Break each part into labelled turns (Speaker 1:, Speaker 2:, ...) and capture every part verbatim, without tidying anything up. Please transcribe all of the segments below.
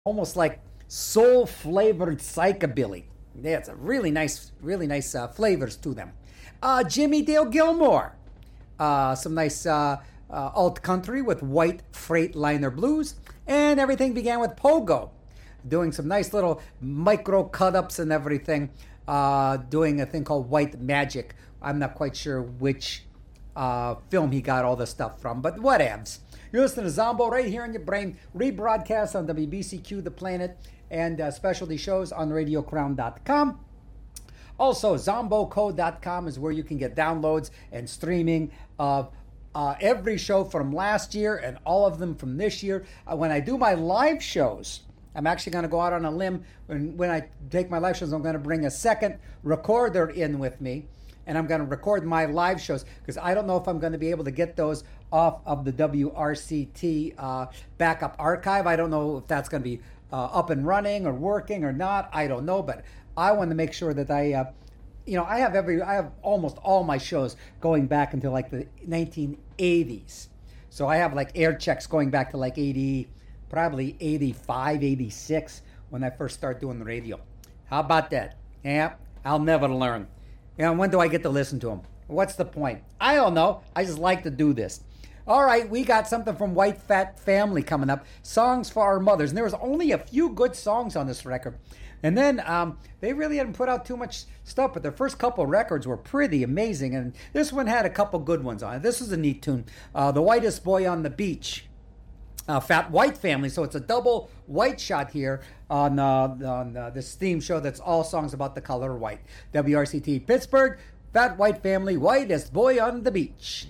Speaker 1: almost like soul flavored psychobilly. Yeah, it's a really nice, really nice uh, flavors to them. Uh, Jimmy Dale Gilmore, uh, some nice uh, uh, alt country with White Freightliner blues, and everything began with Pogo, doing some nice little micro cut ups and everything, uh, doing a thing called White Magic. I'm not quite sure which uh, film he got all this stuff from, but whatevs. You're listening to Zombo right here in your brain, rebroadcast on W B C Q, The Planet, and uh, specialty shows on radio crown dot com. Also, zombo co dot com is where you can get downloads and streaming of uh, every show from last year and all of them from this year. Uh, when I do my live shows, I'm actually going to go out on a limb. When, when I take my live shows, I'm going to bring a second recorder in with me, and I'm going to record my live shows because I don't know if I'm going to be able to get those off of the W R C T uh, backup archive. I don't know if that's going to be uh, up and running or working or not. I don't know, but I want to make sure that I, uh, you know, I have every, I have almost all my shows going back until like the nineteen eighties. So I have like air checks going back to like eighty, probably eighty-five, eighty-six when I first started doing the radio. How about that? Yeah, I'll never learn. You know, when do I get to listen to them? What's the point? I don't know. I just like to do this. All right, we got something from White Fat Family coming up. Songs for Our Mothers. And there was only a few good songs on this record. And then um, they really hadn't put out too much stuff, but their first couple records were pretty amazing. And this one had a couple good ones on it. This is a neat tune. Uh, The Whitest Boy on the Beach. Uh, Fat White Family. So it's a double white shot here on, uh, on uh, this theme show that's all songs about the color white. W R C T Pittsburgh, Fat White Family, Whitest Boy on the Beach.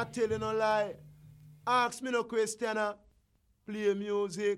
Speaker 2: I tell you no lie. Ask me no question. uh, Play music.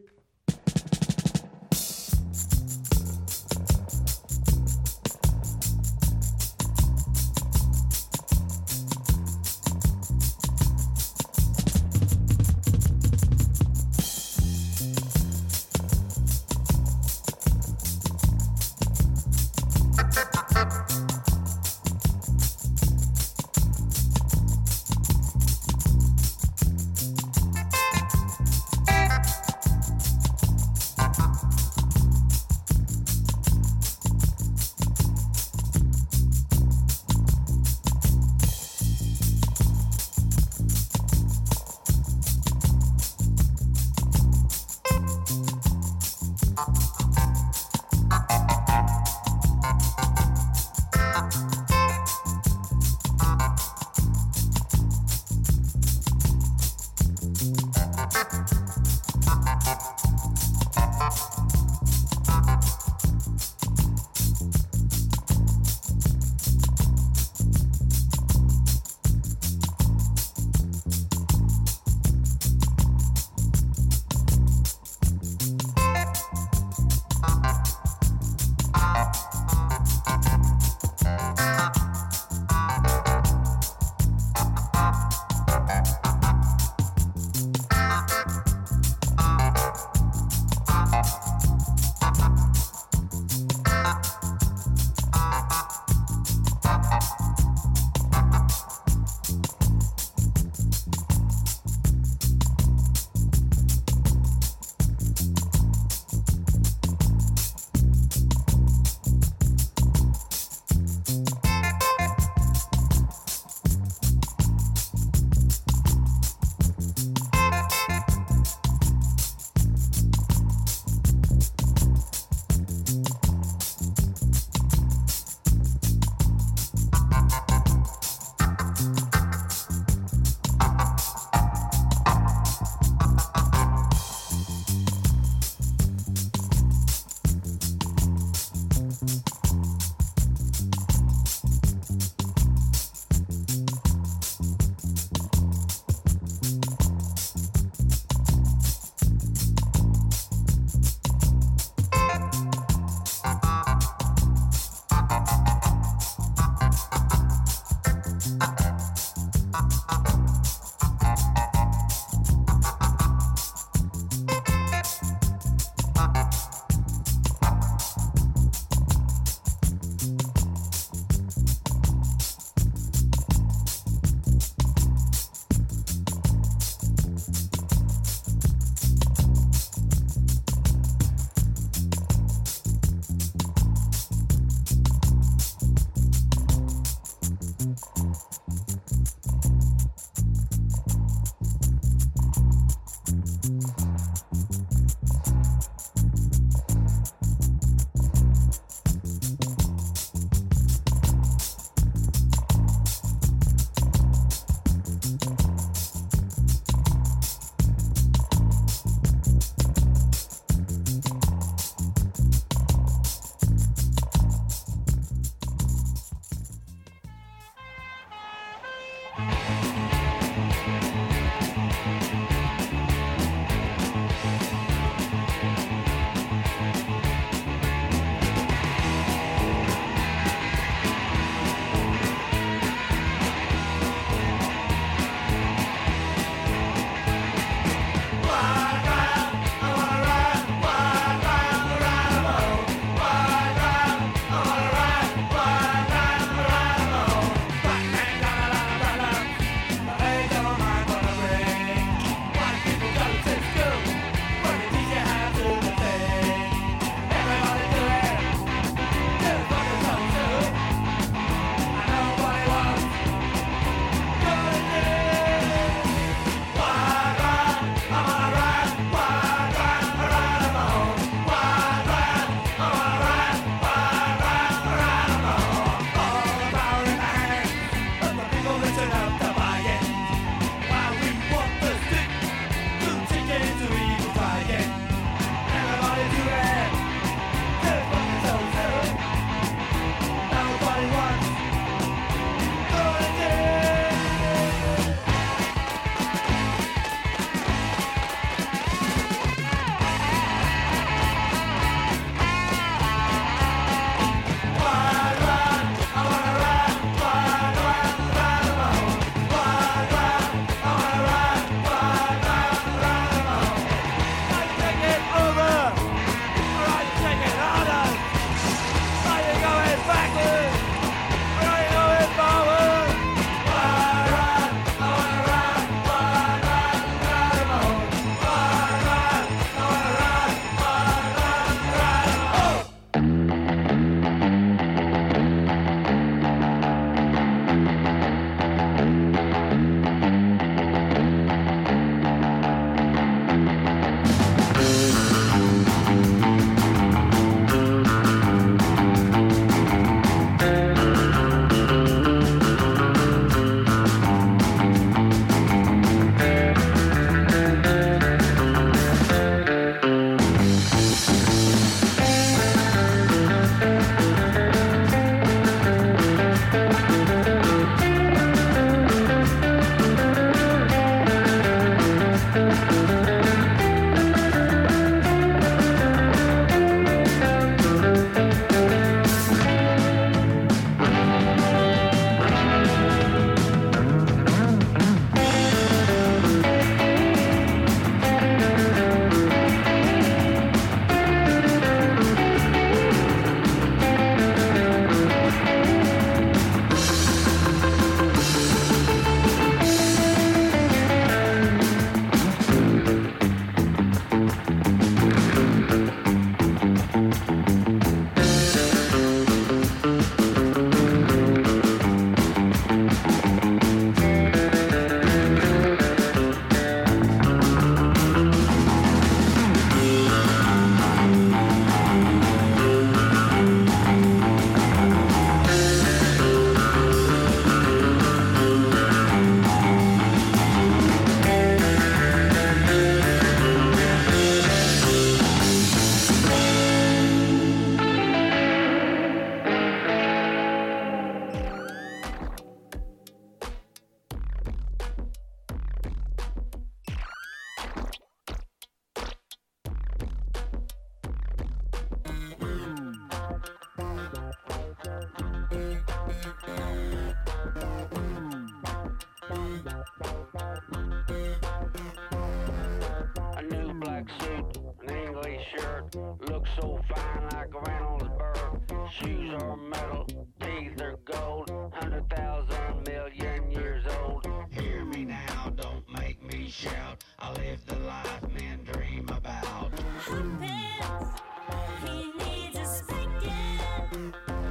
Speaker 3: Looks so fine like Reynolds Burr. Shoes are metal, teeth are gold. Hundred thousand million years old.
Speaker 4: Hear me now, don't make me shout. I live the life men dream about.
Speaker 5: Humpins, he needs a spanking.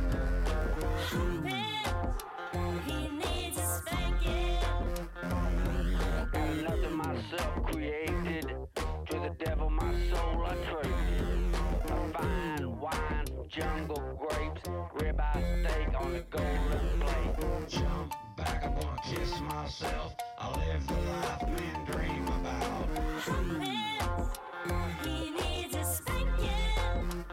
Speaker 5: Humpins, he needs a spanking.
Speaker 3: Got nothing myself created. To the devil my soul I traded. A fine wine, jungle grapes, ribeye steak on a golden plate.
Speaker 4: Jump back, I wanna kiss myself. I live the life men dream about.
Speaker 5: Humpins, he needs a spanking.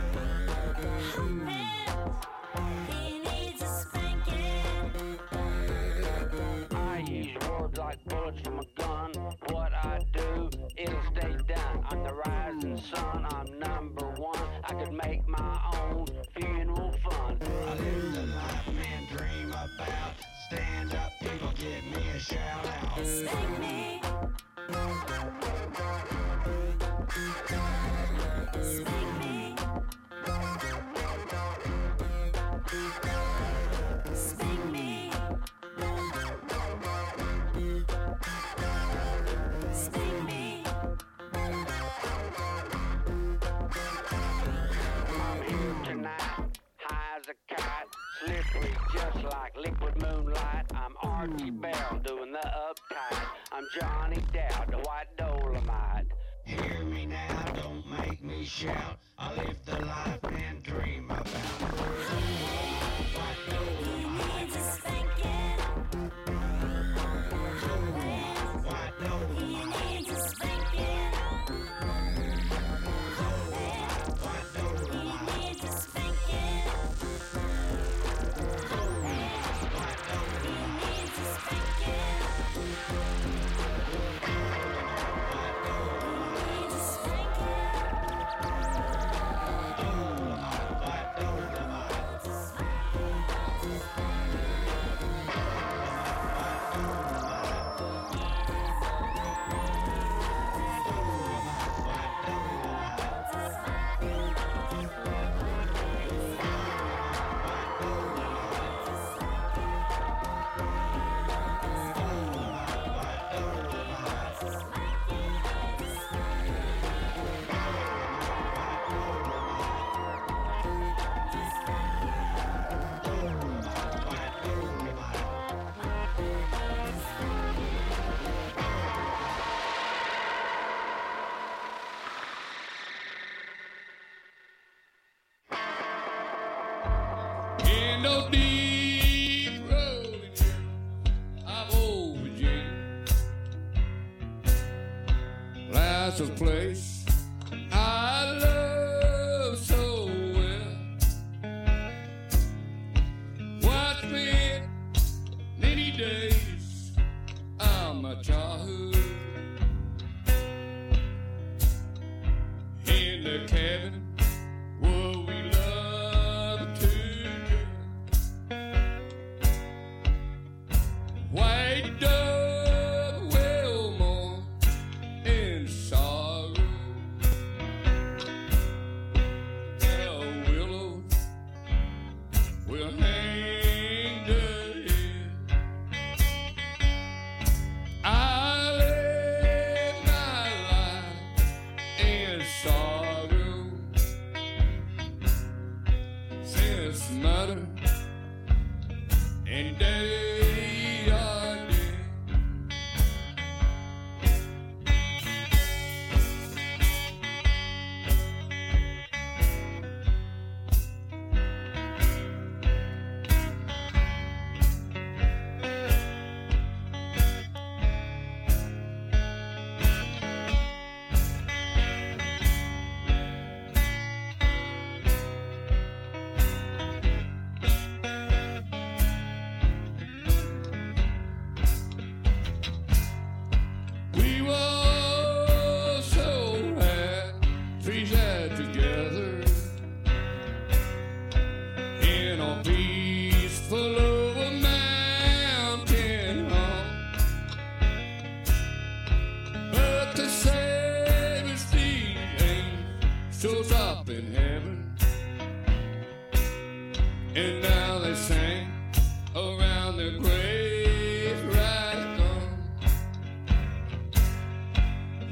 Speaker 5: Humpins, he needs a spanking.
Speaker 3: I use words like bullets from a gun. What I do, it'll stay done. I'm the rising sun, I'm number one. I could make my own funeral fun.
Speaker 4: I live the life men dream about. Stand up, people, give me a shout out.
Speaker 5: Spank me. Spank me. Spank me. Spank me.
Speaker 3: I'm here tonight, high as a kite, slippery just like liquid moonlight. I'm Archie Bell doing the uptight. I'm Johnny Dowd, the white Dolomite.
Speaker 4: Hear me now, don't make me shout. I live the life men dream about. White
Speaker 5: He needs a spanking.
Speaker 4: White
Speaker 5: He needs a spanking. He needs a spanking. He needs a spanking.
Speaker 6: In no deep rolling of old Virginia lies a place I love so well. Watch me many days of my childhood in the cabin where we love to white dove, well more in sorrow.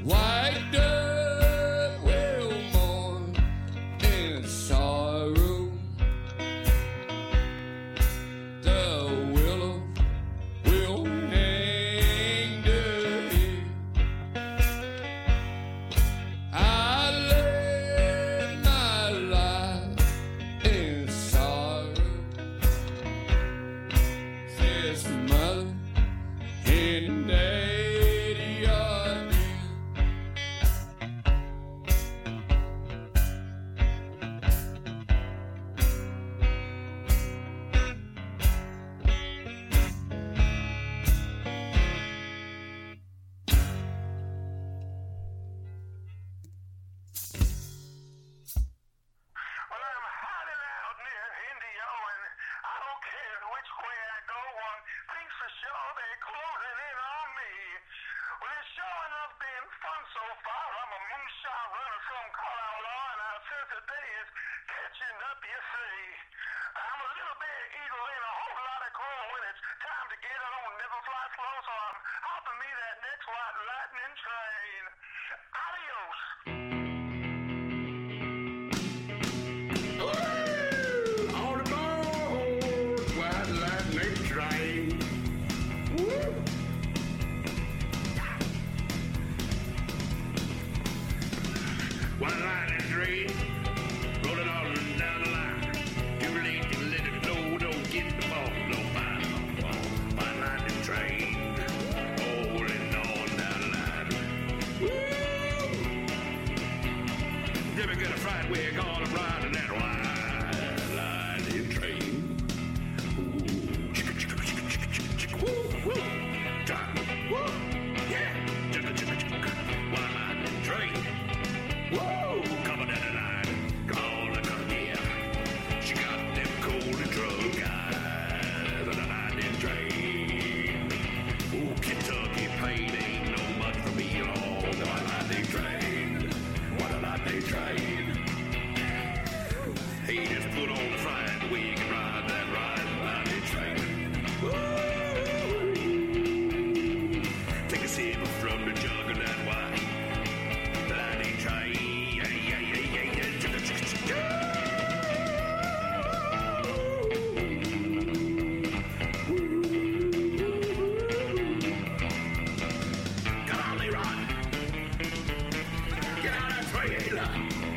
Speaker 6: White dove will mourn in sorrow. The willow will hang their head. I led my life in sorrow, says the mother and daddy are dead.
Speaker 7: Well, I'm hiding out near Indio, and I don't care which way I go. One thing's for sure, they're closing in on me. Well, it's sure enough been fun so far. I'm a moonshot runner from Colorado, and our sense of day is catching up, you see. I'm a little bit eagle in a whole lot of grown when it's time to get on. Never fly slow, so I'm hopping me that next white lightning train. Adios.
Speaker 4: On the board, white lightning train. Woo! White lightning train, rolling all down the line. Too late to let it go, don't get the ball, no fire. White lightning train, rolling on down the line. Woo! Never get a fright, we're gonna ride in that white lightning train. Ooh, chicka chicka chicka chicka chicka chicka woo woo, time woo, yeah, chicka chicka chicka, white lightning train. Woo, coming down the line, gonna come here. She got them cold and drunk eyes on the lightning train. Ooh, Kentucky pain ain't no much for me on the white lightning train. What a lightning train. Hey, just put on the fright, we can ride that ride lightning train. Woo! Take a sip from the jug of that white lightning train. Yeah, yeah, yeah, yeah, yeah. Chicka, chicka, chicka. Come on, Leroy. Get out of that trailer.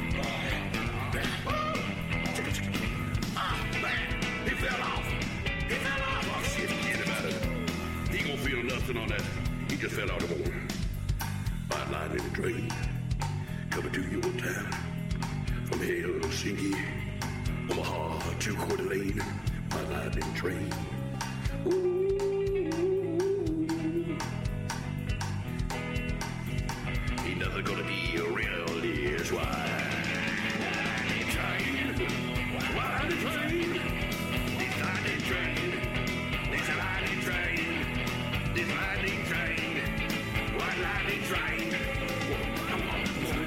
Speaker 4: Chicka, chicka. Ah, man, he fell off. He fell off. Oh, shit, forget about it. He gonna feel nothing on that. He just fell out of the water. White lightning train coming to your town from Helsinki, Omaha to Coeur d'Alene. White lightning train. Ooh. Ain't nothing gonna be around this white lightning train. White lightning train. This lightning train. This lightning train. This lightning train. White lightning train. Come on.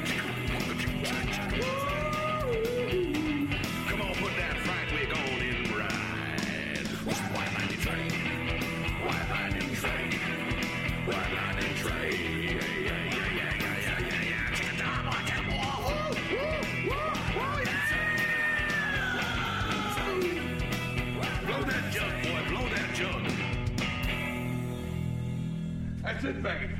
Speaker 4: Come on, put that fright wig on and ride. White lightning train. White lightning train. White lightning train. Yeah, yeah, yeah, yeah, yeah, yeah, yeah. Chicken time, I can walk. Woo, woo, woo, woo, yeah. Blow that jug, boy, blow that jug. That's it, baby.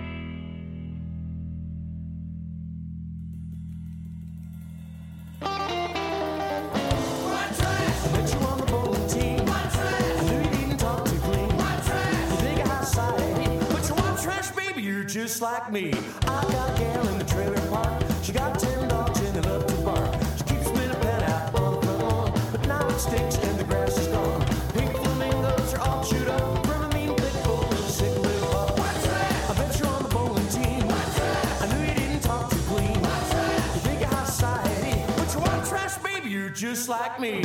Speaker 8: Bet you on the bowling team. I knew you didn't talk too clean. You think of high society, but you want trash, baby. You're just like me. I got a gal in the trailer park. She got ten dogs and they love to bark. She keeps me in a pen out on the front lawn, but now it stinks and the grass is gone. Pink flamingos are all chewed up from a mean pit bull and a sick little pup. I bet you're on the bowling team. I knew you didn't talk too clean. You think of high society, but you want trash, baby. You're just like me.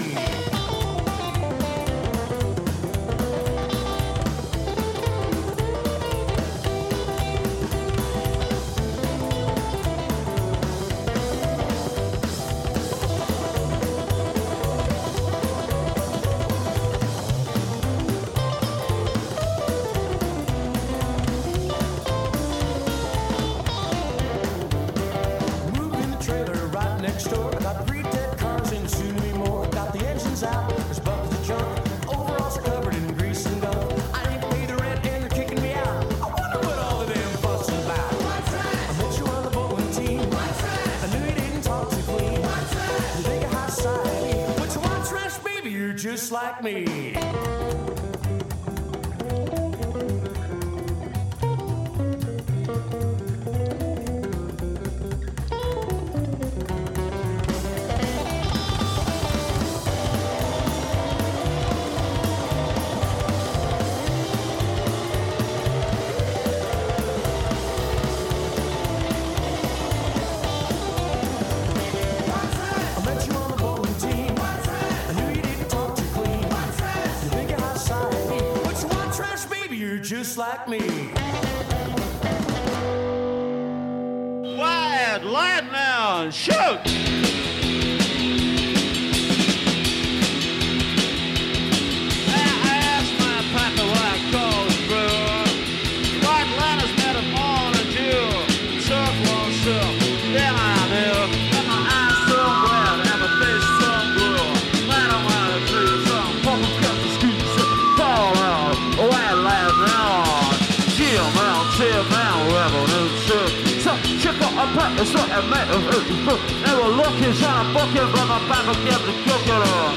Speaker 8: just like me. I met you on the bowling team. I knew you didn't talk too clean. You think you're outside, but you want trash, baby. You're just like me.
Speaker 9: Wide, light now, shoot! I asked my papa why I called it through. White liners met him on a Jew. Took one sip, then I knew. And my eyes so red and my face so blue. Man, I wanted to do some purple cut the scoops. Fall out, white light now. Chill man, chill man, revolution. So check out a pack of sweat and make a hook. They were looking, trying to book him, but my papa kept the cooking on.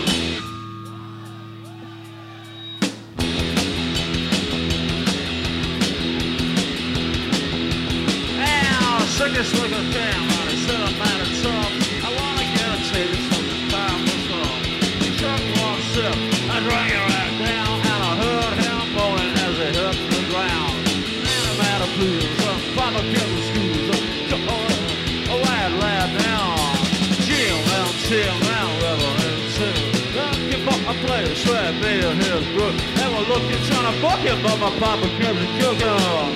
Speaker 9: Sickest looking damn out of set up out of top. I wanna get a taste from the time was up. He took one sip, I drank it right down, and I heard him moaning as he hit the ground. And I'm out of blues, I'm Papa kept the screws up. A white lad down. Chill down, chill down, revolution. Don't give up a place where beer his brook. They were looking, trying to book him, but my Papa kept the cooking on.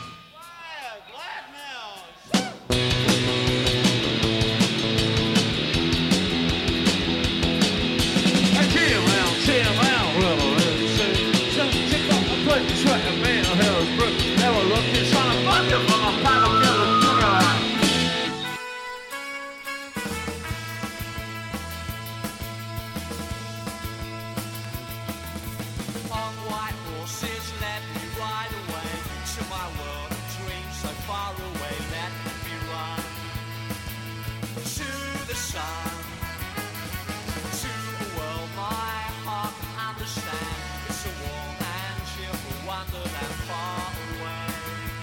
Speaker 8: On white horses, let me ride away to my world of dreams so far away. Let me run to the sun, to a world my heart can understand. It's a warm and cheerful wonderland far away.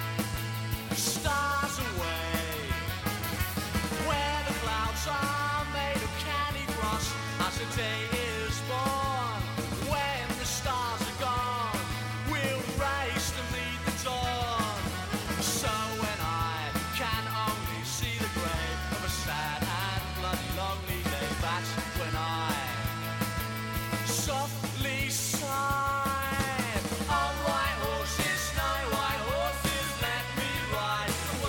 Speaker 8: Stars away, where the clouds are made of candy grass as the day is born. When the stars are gone, we'll race to meet the dawn. So when I can only see the grave of a sad and bloody lonely day, that's when I softly sigh. On white horses, snow white horses, let me ride.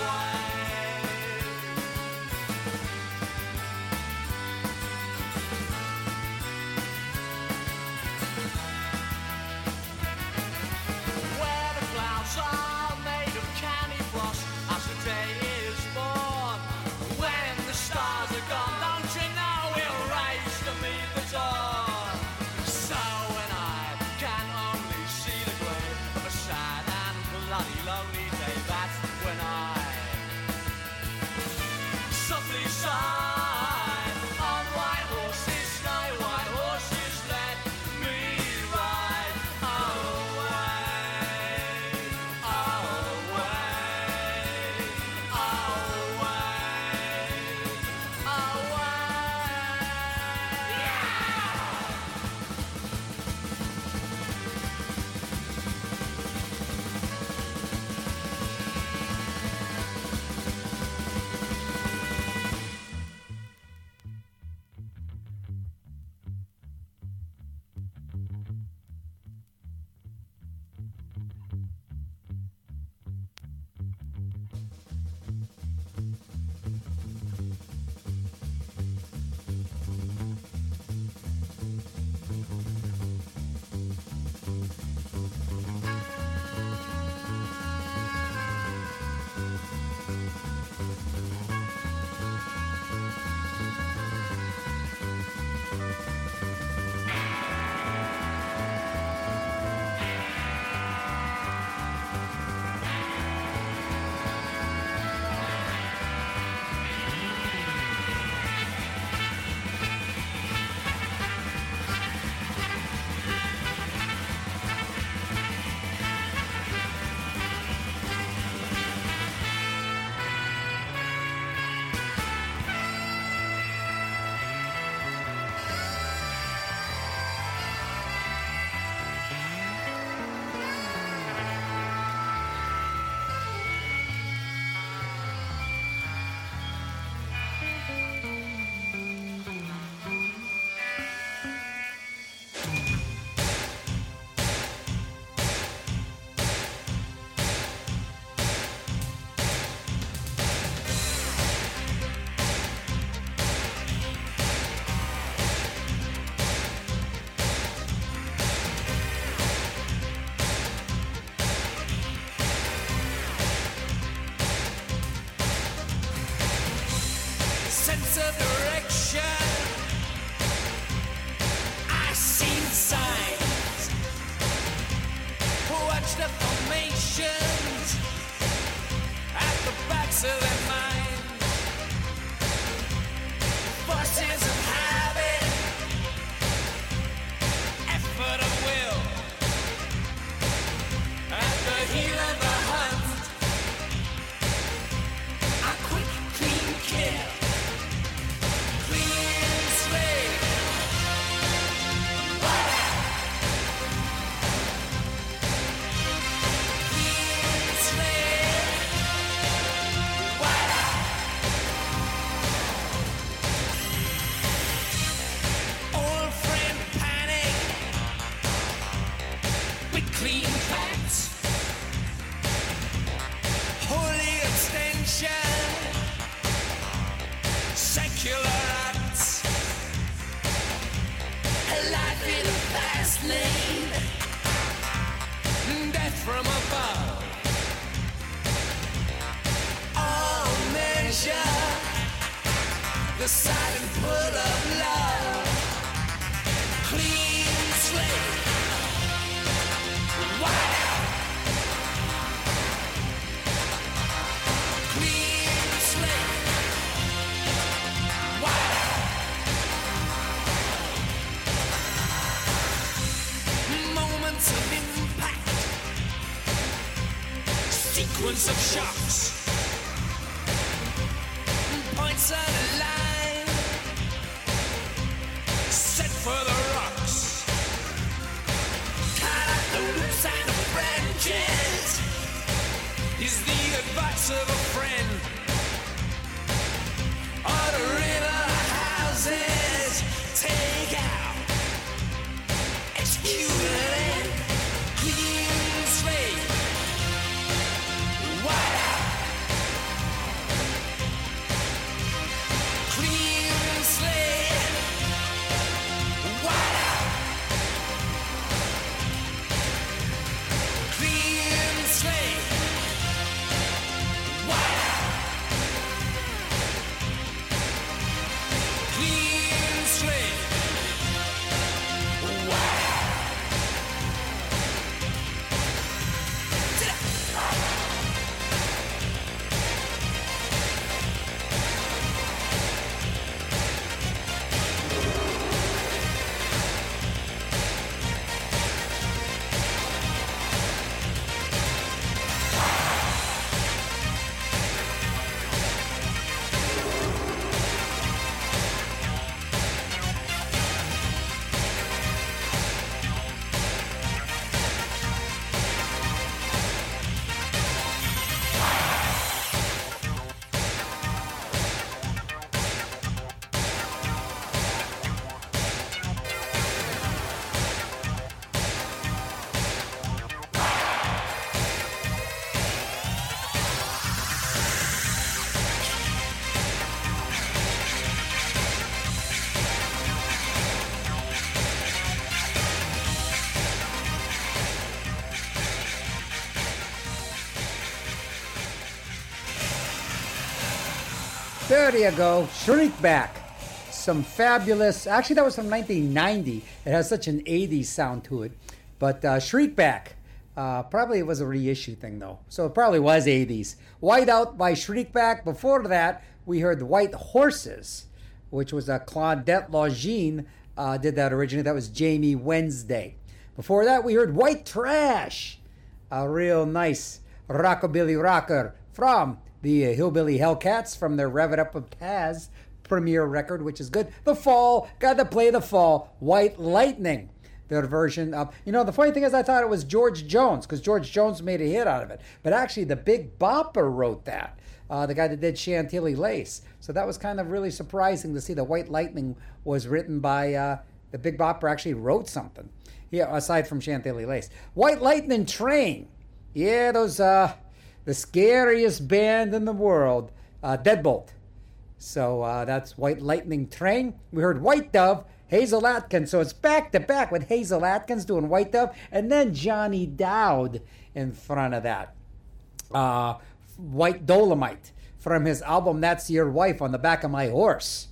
Speaker 8: sense of direction. I seen signs, watched the formations at the backs of their minds. Forces of habit, effort of will, at the heel of the hunt. A quick, clean kill, clean slate. Clean slate. White out. Old friend panic. With clean facts. Holy extension. Secular acts. Life in a fast lane. Death from above. All measure. The silent pull of love. Clean slate. White out. Clean slate. White out. Moments of impact. Sequence of shocks. Points on a line. Set for the rocks. Cut out the roots and the branches. Is the advice of a friend. Order in our houses. Take out. Execute an end. Clean slate. White out. Clean slate. White out. Clean slate. White out. Clean slate. White out.
Speaker 1: There you go. Shrink Back. Some fabulous. Actually, that was from nineteen ninety. It has such an eighties sound to it. But uh, Shriek Back. Uh, probably it was a reissue thing, though. So it probably was eighties. White Out by Shriek Back. Before that, we heard White Horses, which was a Claudette Longine uh, did that originally. That was Jamie Wednesday. Before that, we heard White Trash. A real nice rockabilly rocker from the uh, Hillbilly Hellcats from their Rev It Up of Taz premiere record, which is good. The Fall, got to play The Fall. White Lightning, their version of, you know, the funny thing is I thought it was George Jones, because George Jones made a hit out of it. But actually, the Big Bopper wrote that, uh, the guy that did Chantilly Lace. So that was kind of really surprising to see the White Lightning was written by, uh, the Big Bopper actually wrote something. Yeah, aside from Chantilly Lace. White Lightning Train. Yeah, those, uh, the scariest band in the world, uh, Deadbolt. So uh, that's White Lightning Train. We heard White Dove, Hazel Atkins. So it's back to back with Hazel Atkins doing White Dove, and then Johnny Dowd in front of that. Uh, White Dolomite from his album That's Your Wife on the Back of My Horse.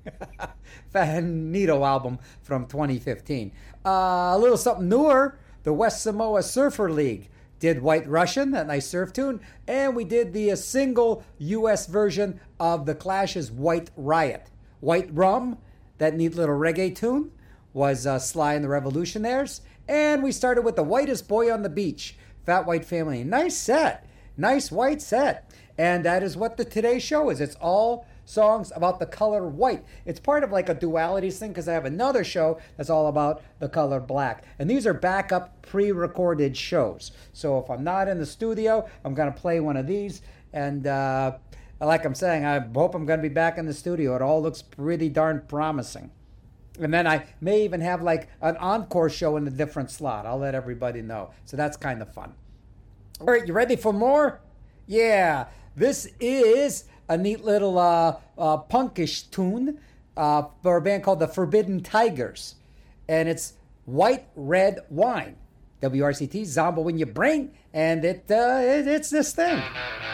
Speaker 1: Neato album from twenty fifteen. Uh, a little something newer, the West Samoa Surfer League did White Russian, that nice surf tune, and we did the uh, single U S version of The Clash's White Riot. White Rum, that neat little reggae tune, was uh, Sly and the Revolutionaires, and we started with The Whitest Boy on the Beach, Fat White Family. Nice set, nice white set, and that is what the Today Show is. It's all songs about the color white. It's part of like a dualities thing because I have another show that's all about the color black. And these are backup pre-recorded shows. So if I'm not in the studio, I'm going to play one of these. And uh, like I'm saying, I hope I'm going to be back in the studio. It all looks pretty darn promising. And then I may even have like an encore show in a different slot. I'll let everybody know. So that's kind of fun. All right, you ready for more? Yeah, this is a neat little uh, uh, punkish tune uh, for a band called the Forbidden Tigers. And it's White Red Wine. W R C T, Zombo in Your Brain. And it, uh, it it's this thing.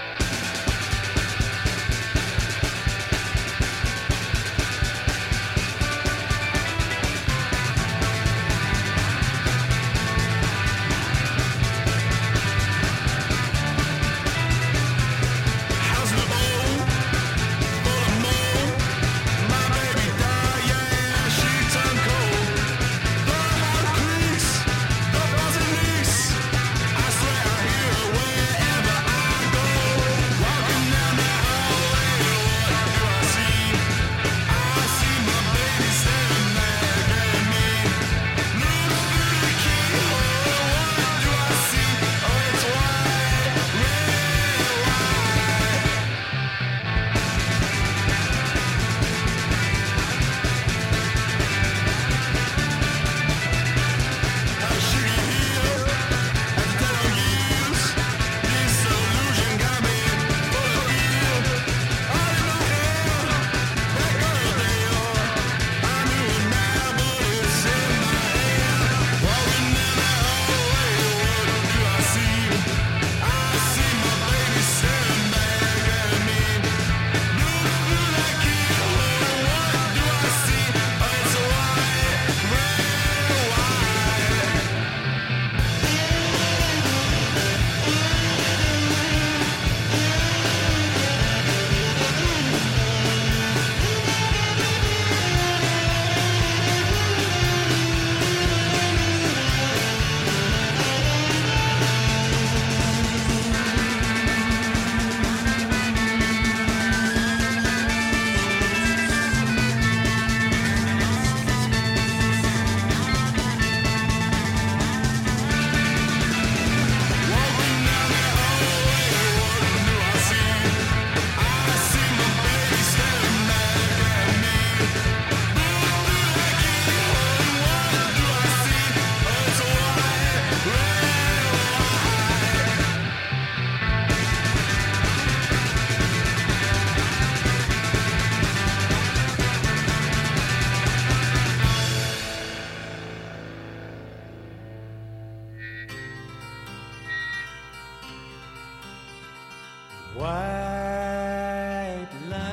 Speaker 8: White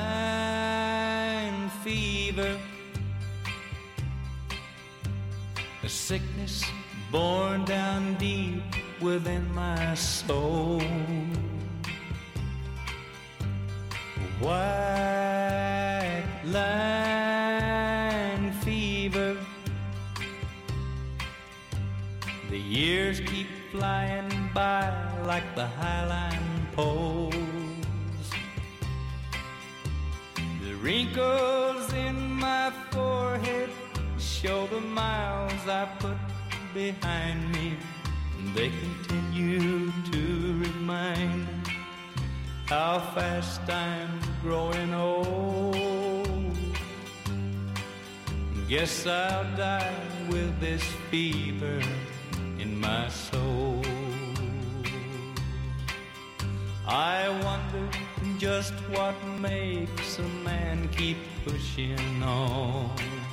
Speaker 8: line fever, a sickness born down deep within my soul. White line fever, the years keep flying by like the highline poles. The wrinkles in my forehead show the miles I put behind me. They continue to remind how fast I'm growing old. Guess I'll die with this fever in my soul. I wonder just what makes a man keep pushing on.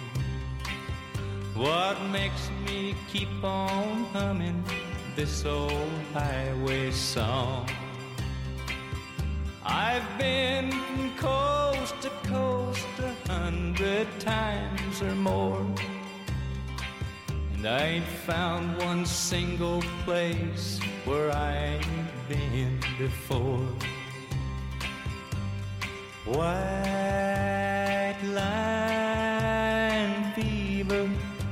Speaker 8: What makes me keep on humming this old highway song? I've been from coast to coast a hundred times or more, and I ain't found one single place where I ain't been before. White line fever,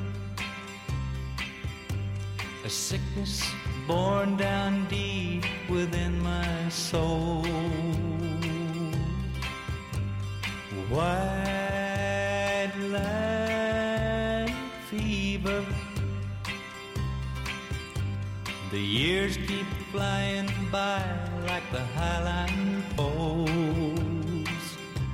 Speaker 8: a sickness born down deep within my soul. White line fever, the years keep flying by like the highline poles.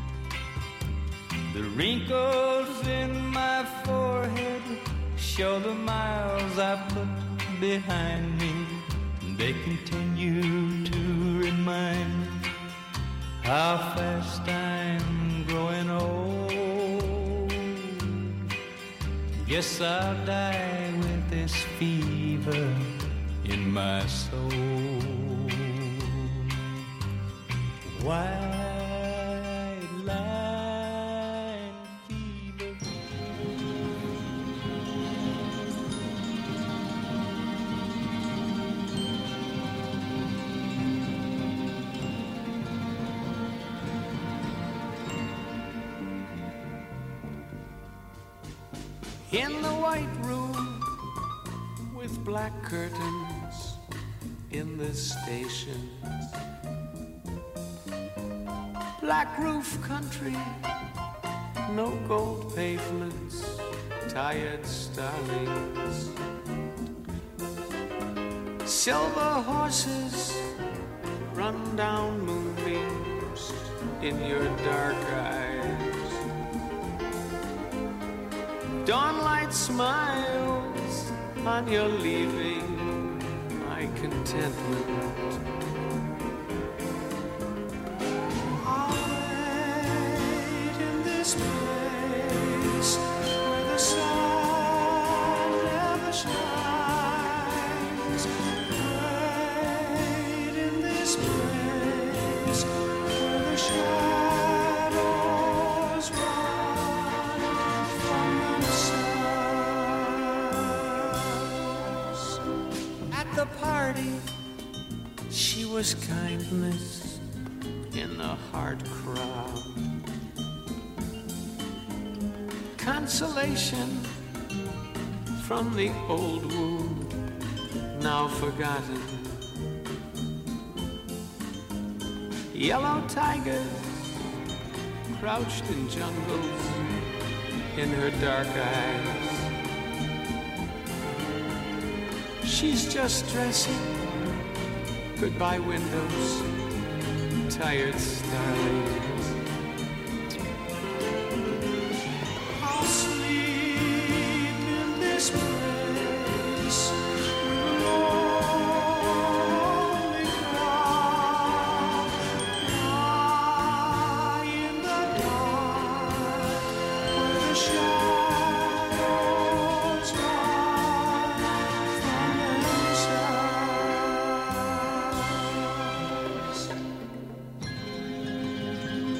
Speaker 8: The wrinkles in my forehead show the miles I put behind me. They continue to remind me how fast I'm growing old. Guess I'll die with this fever in my soul. White line fever.
Speaker 10: In the white room with black curtains in the station, black roof country, no gold pavements, tired starlings, silver horses, run down moonbeams in your dark eyes. Dawnlight smiles on your leaving, my contentment. I'll wait in this place where the sun never shines. Wait in this place where the shadows run from the sun. At the party, she was kindness in the hard crowd, consolation from the old wound now forgotten. Yellow tigers crouched in jungles in her dark eyes. She's just dressing, goodbye windows, tired starlings. I'll sleep in this place with a lonely crowd. Lie in the dark where the shadows run from themselves.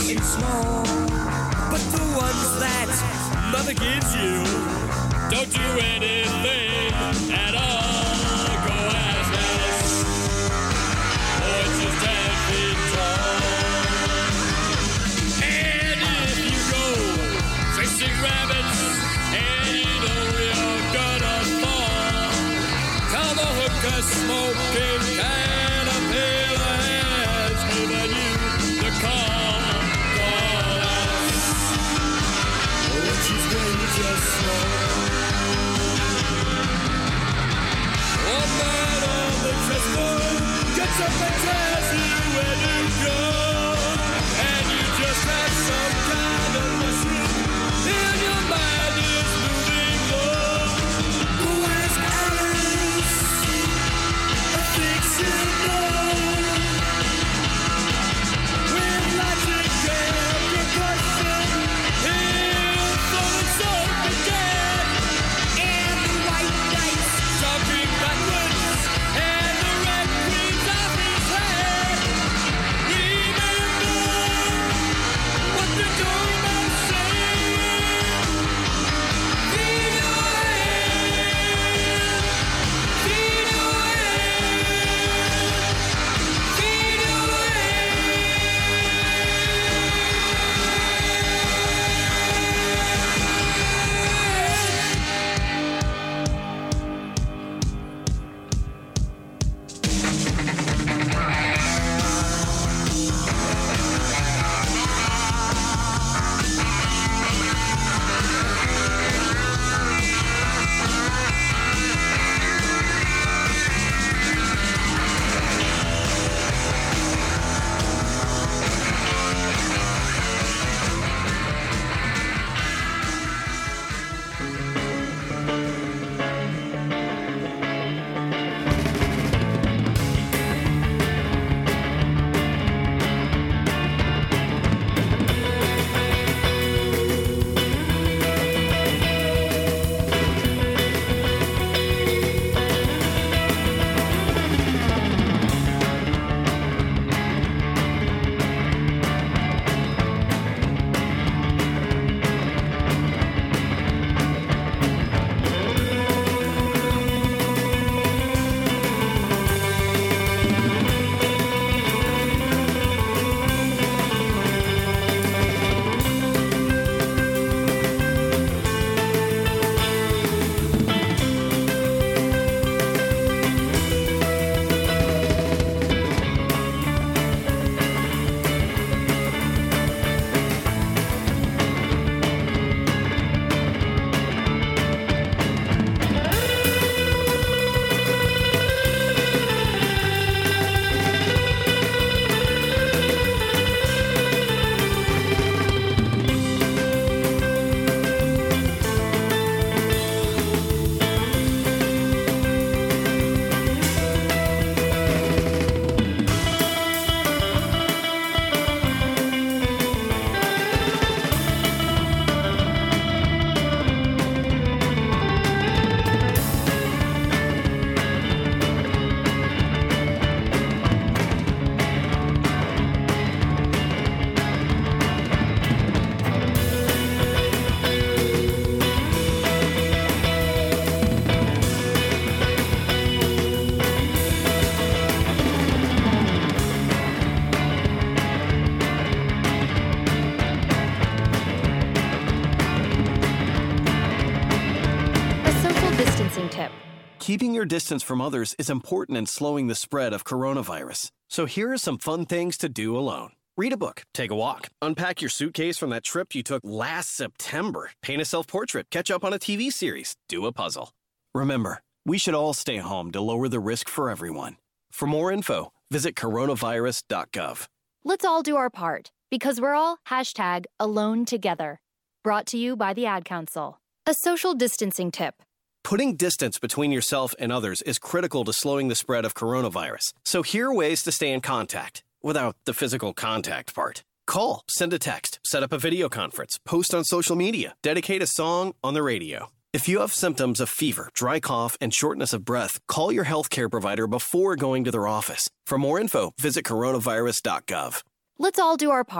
Speaker 8: you small. But the ones that mother gives you don't do anything at all. Go ask Alice, or just ten feet tall. And if you go chasing rabbits and you know you're gonna fall, tell the hooker smoking caterpillar has given you the call. Call Alice, or she's going to slow. One man on the chessboard gets up and tells you where to go, and you just have some kind of machine in your mind is moving low. Go ask Alice, I think she'll know. With logic and percussion, he'll throw it so again. And the white dice jumping backwards, and the red queen's off his head. Remember what the doorman said. Feed your hand, feed your hand, feed your
Speaker 11: Keeping your distance from others is important in slowing the spread of coronavirus. So here are some fun things to do alone. Read a book, take a walk, unpack your suitcase from that trip you took last September, paint a self-portrait, catch up on a T V series, do a puzzle. Remember, we should all stay home to lower the risk for everyone. For more info, visit coronavirus dot gov.
Speaker 12: Let's all do our part, because we're all hashtag alone together. Brought to you by the Ad Council. A social distancing tip.
Speaker 11: Putting distance between yourself and others is critical to slowing the spread of coronavirus. So here are ways to stay in contact, without the physical contact part. Call, send a text, set up a video conference, post on social media, dedicate a song on the radio. If you have symptoms of fever, dry cough, and shortness of breath, call your healthcare provider before going to their office. For more info, visit coronavirus dot gov.
Speaker 12: Let's all do our part,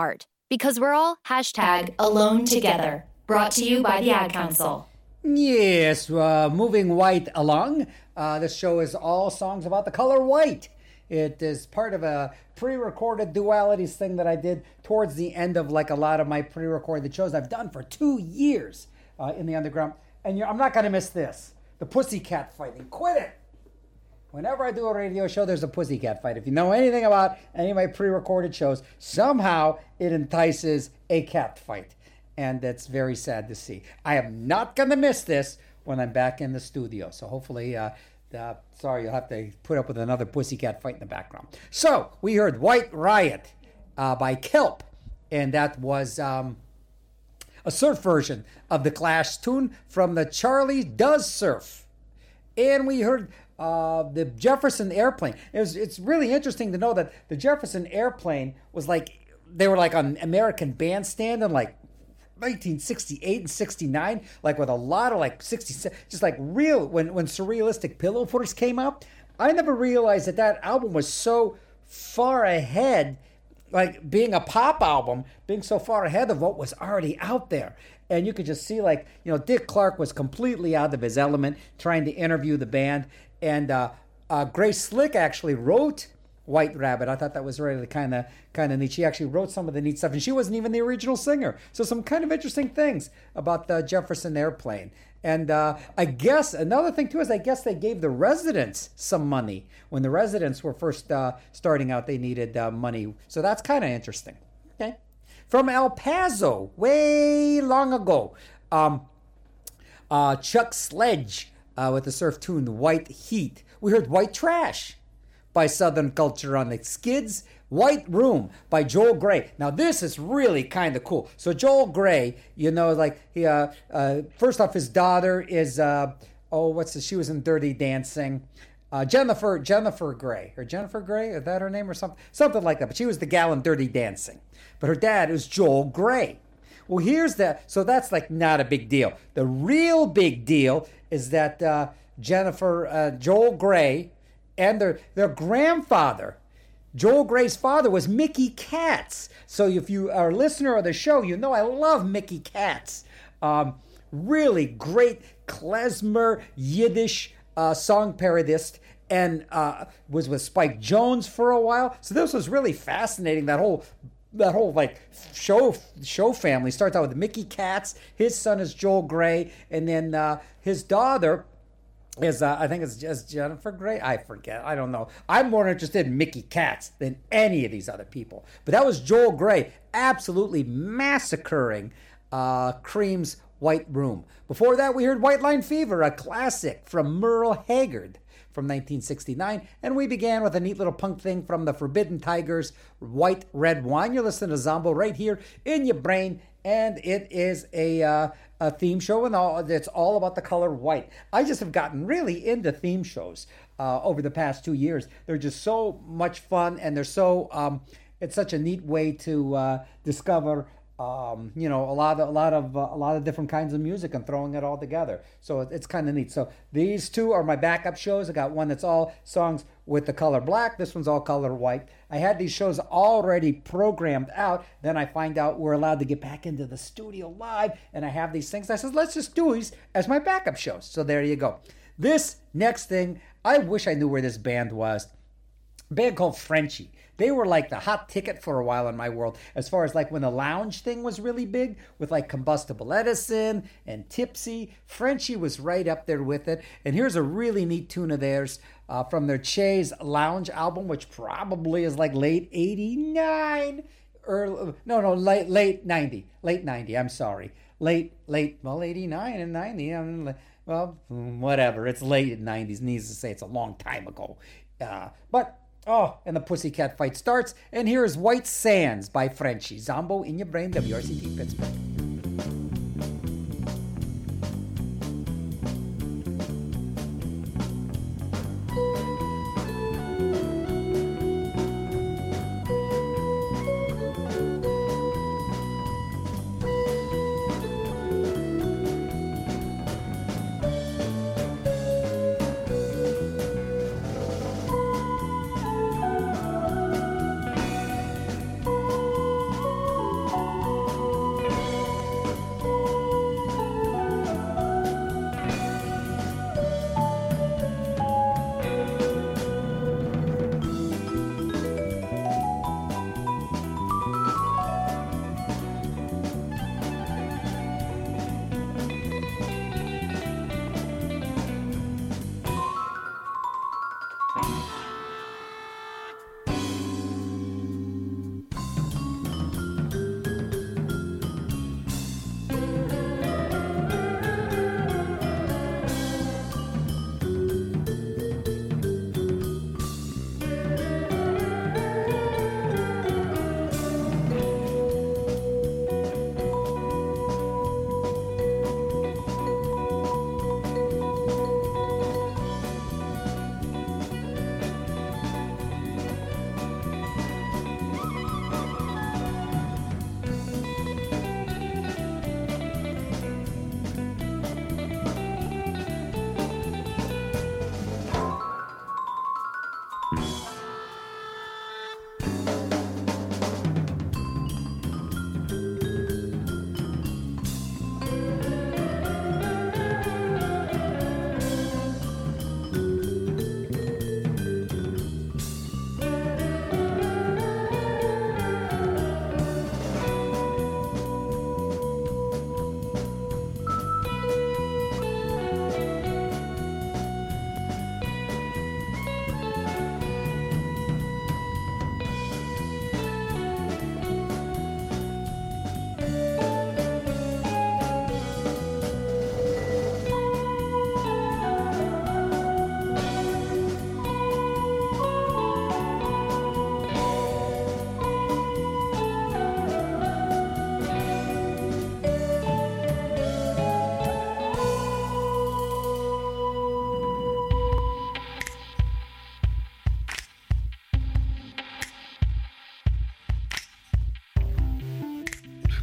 Speaker 12: because we're all hashtag alone together. Brought to you by the Ad Council.
Speaker 1: Yes, uh, moving white along. Uh, this show is all songs about the color white. It is part of a pre-recorded dualities thing that I did towards the end of like a lot of my pre-recorded shows I've done for two years uh, in the underground. And you're, I'm not going to miss this. The pussycat fighting. Quit it! Whenever I do a radio show, there's a pussycat fight. If you know anything about any of my pre-recorded shows, somehow it entices a cat fight. And that's very sad to see. I am not going to miss this when I'm back in the studio. So hopefully, uh, uh, sorry, you'll have to put up with another pussycat fight in the background. So we heard White Riot uh, by Kelp. And that was um, a surf version of the Clash tune from the Charlie Does Surf. And we heard uh, the Jefferson Airplane. It was, it's really interesting to know that the Jefferson Airplane was like, they were like on American Bandstand and like nineteen sixty-eight and sixty-nine, like with a lot of like sixty, just like real, when, when Surrealistic Pillow first came out, I never realized that that album was so far ahead, like being a pop album, being so far ahead of what was already out there. And you could just see like, you know, Dick Clark was completely out of his element trying to interview the band. And uh, uh, Grace Slick actually wrote White Rabbit. I thought that was really kind of kind of neat. She actually wrote some of the neat stuff, and she wasn't even the original singer. So some kind of interesting things about the Jefferson Airplane. And uh, I guess another thing too is I guess they gave the Residents some money when the Residents were first uh, starting out. They needed uh, money, so that's kind of interesting. Okay, from El Paso, way long ago, um, uh, Chuck Sledge uh, with the surf tune "White Heat." We heard "White Trash" by Southern Culture on the Skids. White Room by Joel Grey. Now this is really kind of cool. So Joel Grey, you know, like he, uh, uh, first off, his daughter is, uh, oh, what's the, she was in Dirty Dancing. Uh, Jennifer, Jennifer Grey, or Jennifer Grey, is that her name or something? Something like that. But she was the gal in Dirty Dancing. But her dad is Joel Grey. Well, here's that. So that's like not a big deal. The real big deal is that uh, Jennifer, uh, Joel Grey, and their their grandfather, Joel Grey's father, was Mickey Katz. So if you are a listener of the show, you know I love Mickey Katz. Um, really great klezmer Yiddish uh, song parodist, and uh, was with Spike Jones for a while. So this was really fascinating. That whole that whole like show show family starts out with Mickey Katz. His son is Joel Grey, and then uh, his daughter is uh, I think it's just Jennifer Grey. I forget. I don't know. I'm more interested in Mickey Katz than any of these other people. But that was Joel Grey absolutely massacring uh, Cream's White Room. Before that, we heard White Line Fever, a classic from Merle Haggard from nineteen sixty-nine. And we began with a neat little punk thing from the Forbidden Tigers, White Red Wine. You're listening to Zombo right here in your brain. And it is a uh, a theme show, and all, it's all about the color white. I just have gotten really into theme shows uh, over the past two years. They're just so much fun, and they're so um, it's such a neat way to uh, discover um, you know a lot of a lot of uh, a lot of different kinds of music and throwing it all together. So it's kind of neat. So these two are my backup shows. I got one that's all songs with the color black. This one's all color white. I had these shows already programmed out. Then I find out we're allowed to get back into the studio live, and I have these things. I said, let's just do these as my backup shows. So there you go. This next thing, I wish I knew where this band was. A band called Frenchie. They were like the hot ticket for a while in my world, as far as like when the lounge thing was really big with like Combustible Edison and Tipsy. Frenchie was right up there with it. And here's a really neat tune of theirs uh, from their Che's Lounge album, which probably is like late eighty-nine, or no, no, late late ninety, late ninety. I'm sorry, late late well eighty-nine and ninety. I'm, well, whatever. It's late nineties. Needs to say it's a long time ago, uh, but. Oh, and the pussycat fight starts. And here is White Sands by Frenchie. Zombo in your brain, W R C T Pittsburgh.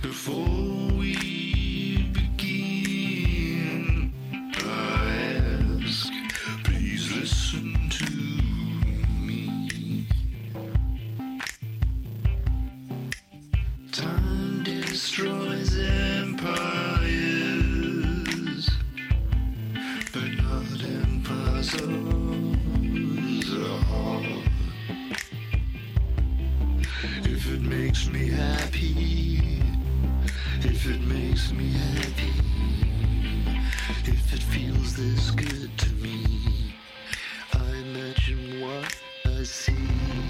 Speaker 4: Before we begin, I ask, please listen to me. Time destroys empires, but not empires of the heart. If it makes me happy, if it makes me happy, if it feels this good to me, I imagine what I see.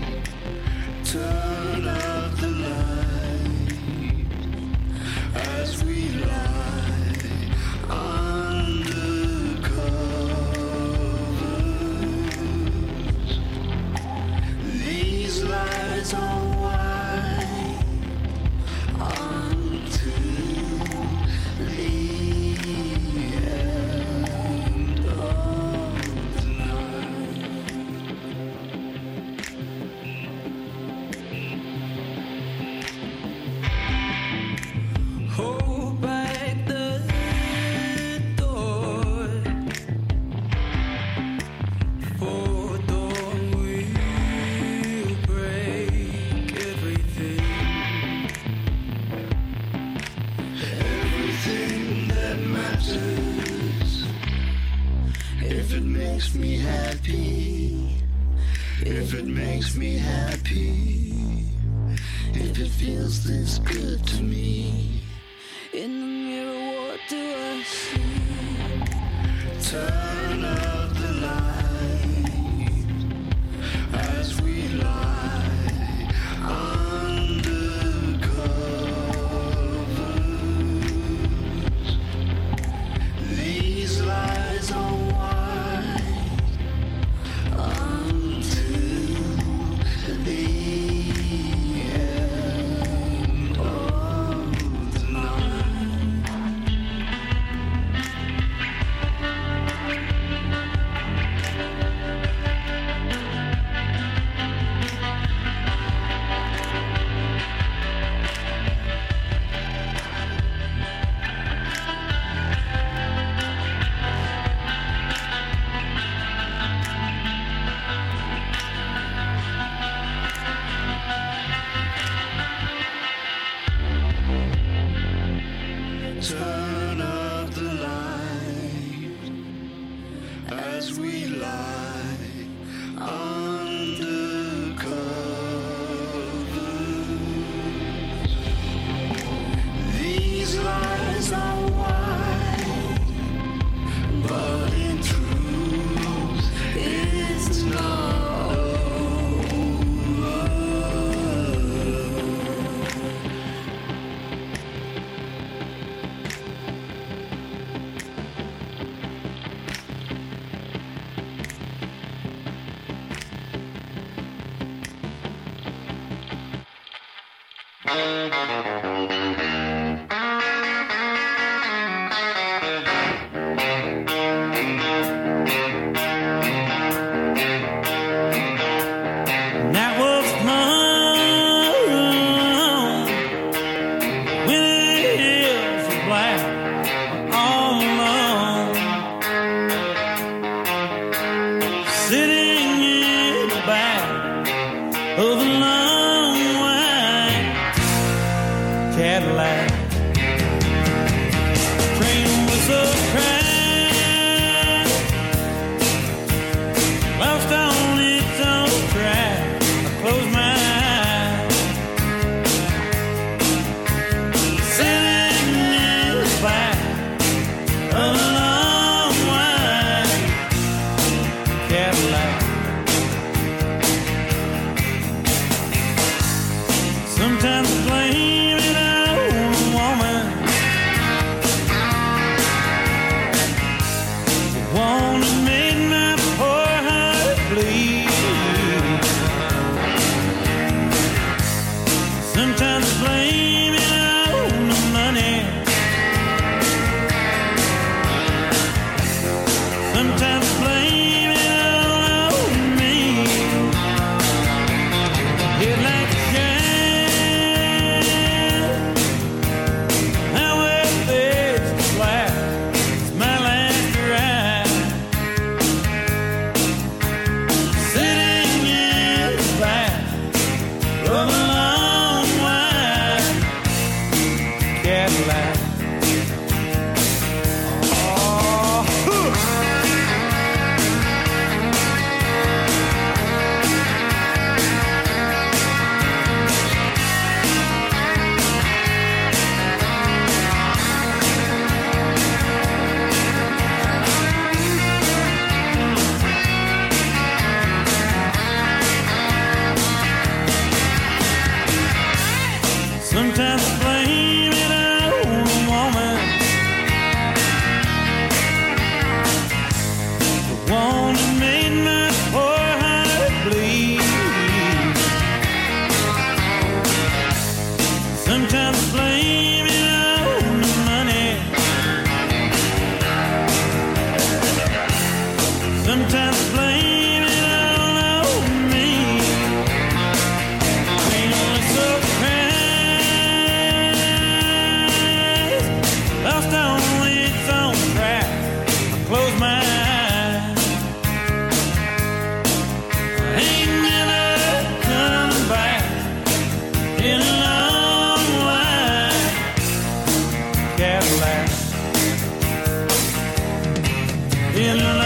Speaker 4: Turn up the light as we lie under covers. These lights are white until the end of the night.
Speaker 10: Hold back the door, for door will break everything.
Speaker 4: Everything that matters. If it makes me happy, if it makes me happy, if it feels this good to me.
Speaker 10: In the mirror, what do I see?
Speaker 4: Turn up the light as we lie under covers. These lies are white until the end of the night. Turn up the light as we lie under covers. These lies are white, but in truth it's not over.
Speaker 10: That was fun when the hills were black all alone, sitting in the back of a long white Cadillac. Train whistle crack, lost on its own track. Close my eyes, sitting in the back of a long white Cadillac. Sometimes I blame it on a woman, the one that made my poor heart bleed. Sometimes I blame it on the money, sometimes I blame it on me. Headlights shine Sometimes I blame it on a woman, the one that made my poor heart bleed. Sometimes I blame it on the money, sometimes I blame it all on me. Feeling so lost on its own track. I close my eyes. I ain't never coming back in a long white Cadillac. In a